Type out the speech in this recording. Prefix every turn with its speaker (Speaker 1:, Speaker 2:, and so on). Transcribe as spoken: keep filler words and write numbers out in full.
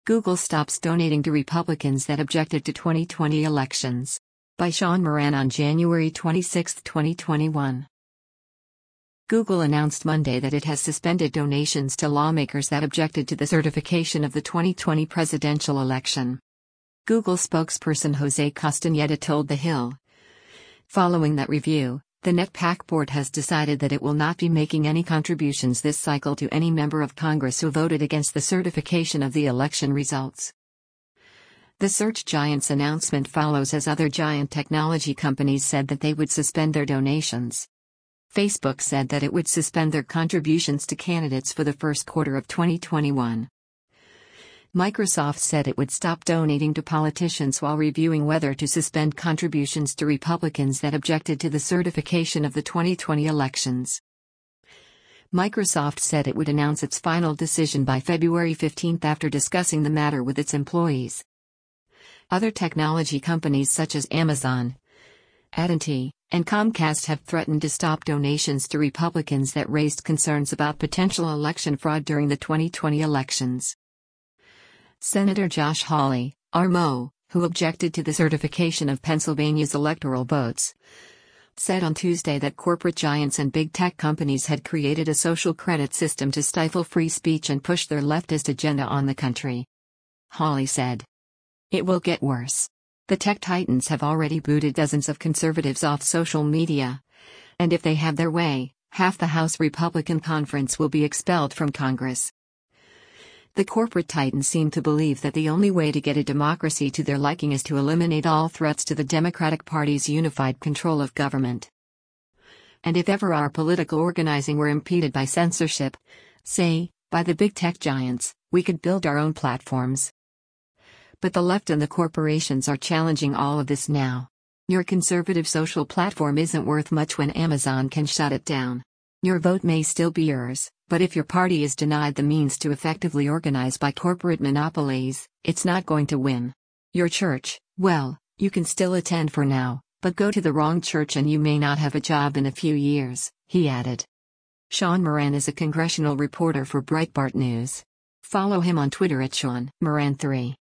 Speaker 1: Google stops donating to Republicans that objected to twenty twenty elections. By Sean Moran on January twenty-sixth, twenty twenty-one. Google announced Monday that it has suspended donations to lawmakers that objected to the certification of the twenty twenty presidential election. Google spokesperson Jose Castañeda told The Hill. Following that review, the NetPAC board has decided that it will not be making any contributions this cycle to any member of Congress who voted against the certification of the election results. The search giant's announcement follows as other giant technology companies said that they would suspend their donations. Facebook said that it would suspend their contributions to candidates for the first quarter of twenty twenty-one. Microsoft said it would stop donating to politicians while reviewing whether to suspend contributions to Republicans that objected to the certification of the twenty twenty elections. Microsoft said it would announce its final decision by February fifteenth after discussing the matter with its employees. Other technology companies such as Amazon, A T and T, and Comcast have threatened to stop donations to Republicans that raised concerns about potential election fraud during the twenty twenty elections. Senator Josh Hawley, R M O, who objected to the certification of Pennsylvania's electoral votes, said on Tuesday that corporate giants and big tech companies had created a social credit system to stifle free speech and push their leftist agenda on the country. Hawley said, "It will get worse. The tech titans have already booted dozens of conservatives off social media. And if they have their way, half the House Republican Conference will be expelled from Congress." The corporate titans seem to believe that the only way to get a democracy to their liking is to eliminate all threats to the Democratic Party's unified control of government. And if ever our political organizing were impeded by censorship, say, by the big tech giants, we could build our own platforms. But the left and the corporations are challenging all of this now. Your conservative social platform isn't worth much when Amazon can shut it down. Your vote may still be yours, but if your party is denied the means to effectively organize by corporate monopolies, it's not going to win. Your church, well, you can still attend for now, but go to the wrong church and you may not have a job in a few years, he added. Sean Moran is a congressional reporter for Breitbart News. Follow him on Twitter at Sean Moran three.